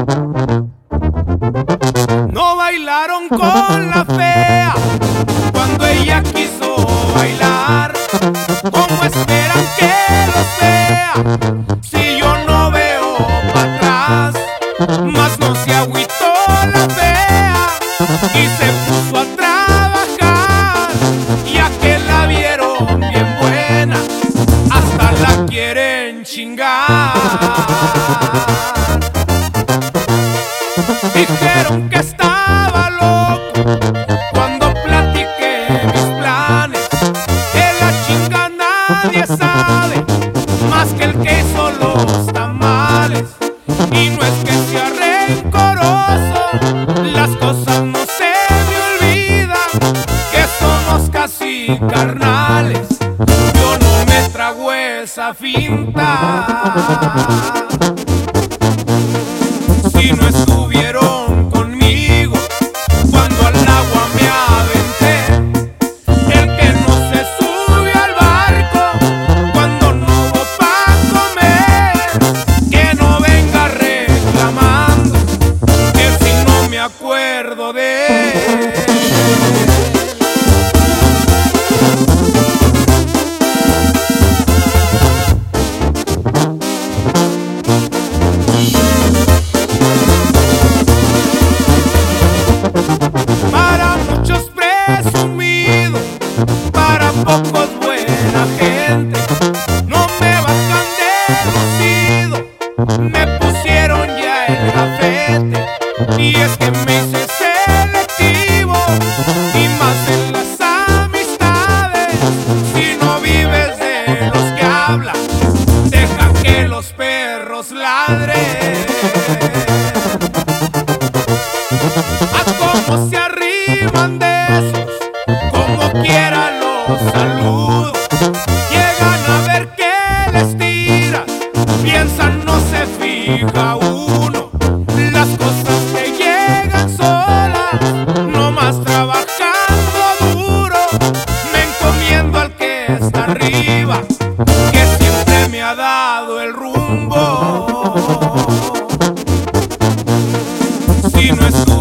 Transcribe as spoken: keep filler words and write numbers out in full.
No bailaron con la fea cuando ella quiso bailar. ¿Cómo esperan que los vea si yo no veo para atrás? Mas no se agüitó la fea y se puso a trabajar. Ya que la vieron bien buena, hasta la quieren chingar. Dijeron que estaba loco cuando platiqué mis planes. Que la chinga nadie sabe más que el que hizo los tamales. Y no es que sea rencoroso, las cosas no se me olvidan, que somos casi carnales. Yo no me trago esa finta. Si no estuvieron conmigo cuando al agua me aventé, el que no se sube al barco cuando no hubo pa' comer, que no venga reclamando que si no me acuerdo de él. Para muchos presumido, para pocos buena gente. No me bajan de lucido, me pusieron ya el gafete. Y es que me hice selectivo, y más en las amistades. Si no vives de los que hablan, deja que los perros ladren. A cómo se arriman de esos, como quiera los saludo. Llegan a ver que les tiras, piensan no se fija uno. Las cosas te llegan solas, nomás trabajando duro. Me encomiendo al que está arriba, que siempre me ha dado el rumbo. Si no es